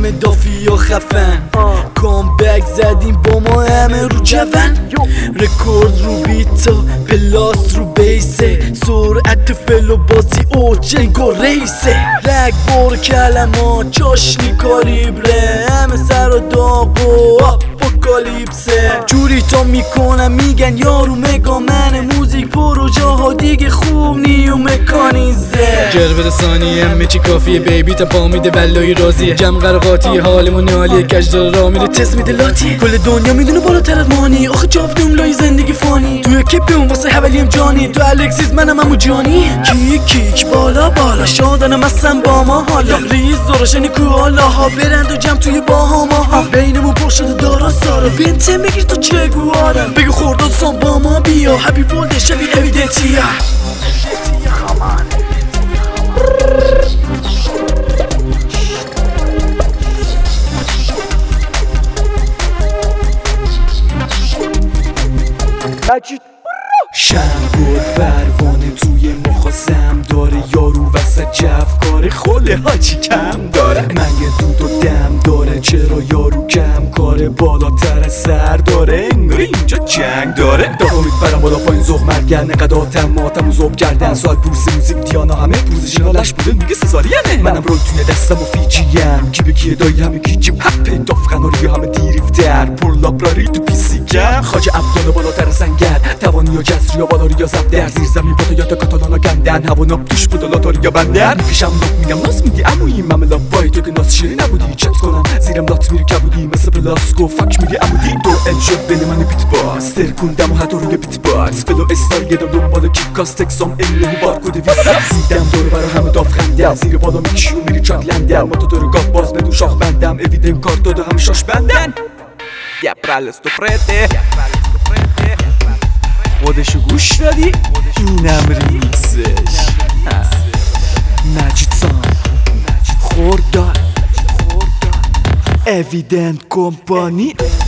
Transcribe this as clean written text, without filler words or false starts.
همه دافی و خفن کامبک زدیم با ما همه رو جون رکورد رو بیتا پلاس رو بیسه سرعت فلو بازی او جنگ و ریسه رگ بار کلمات جاشنی کالیبره همه سر و داغ و اپوکالیپسه جوری تا میکنم میگن یارو مگا من موزیک پروژه ها دیگه خوب نی و مکانیزه جربه ثانی همه چی کافیه بیبی تا پا میده ولایی راضیه جمع قرقاتی حالمون عالیه کجدار را میره تست میده لاتی کل دنیا میدونه بالاتر از مانی آخه جاف جملای زندگی فانی توی کیپیون واسه حولیم جانی تو الکسیس منم همو جانی کیک بالا بالا شادنم اصلا با ما حالا ریز زورشنی کوالا ها برند و جمع توی باهاما ها بینمون پر شده دارا سارا بنته میگیر تو چگو آرم بگو خورداد سان با ما بیا هپی ولد شبی اویدنتیا شنگور پروانه توی مخاسم داره یارو وسط جفکاره خوله هاچی کم داره من یه دود و دم داره چرا یارو کم کاره بالاتر سر داره انگار اینجا جنگ داره داغا میبرم بالا پایین زغ مرگر نقد آتم ماتم و زوب کردن سال بورس موزیک دیانا همه پوزیشنالش بوده میگه سزارینه منم رول توی دستم و فیجیم کی به کیه دایی همه گیجیم هپه دافغناری همه دیریفتر پر لابراری تو پیسیکم خاج عبدالله بالاتر سنگر توانی و جسری و بالاری یا زب در زیر زمین با تو یاد کاتالانا گندن هوا ناب توش بود و لاتاری یا بندر میکشم لات میگم ناس میدی امویی مملا بای تو که ناس شیری نبودی چت کنم زیرم لات میری کبودی مثل پلاسکو فک میگه امودی دو انشد بین من بیت باکس ترکوندم و حتی روی بیت باکس فلو استار گدم دنبال کیکاس تکسام ایله و بارکود ویزا زیدم دور برا همه داف خندم زیر بالا میکشی و میری چاک لندم موتو دور گاف باز بدون شاخ بندم اویدن کارت داده همه شاش بندن sto prete خودشو گوش دادی؟ اینم ریکسش مجید سان خورداد اویدنت کمپانی